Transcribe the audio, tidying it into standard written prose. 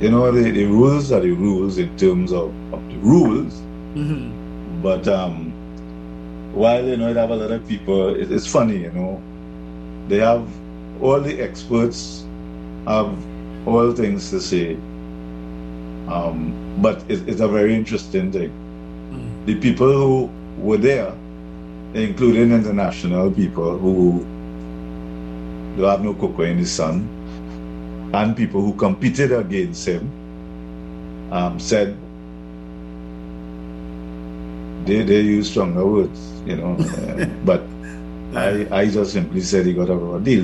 you know, the rules are the rules in terms of the rules. But while, you know, you have a lot of people, it's funny, you know, they have all the experts have all things to say. But it's a very interesting thing. The people who were there, including international people who do have no cocoa in the sun, and people who competed against him, said they use stronger words, you know. But I just simply said he got a raw deal.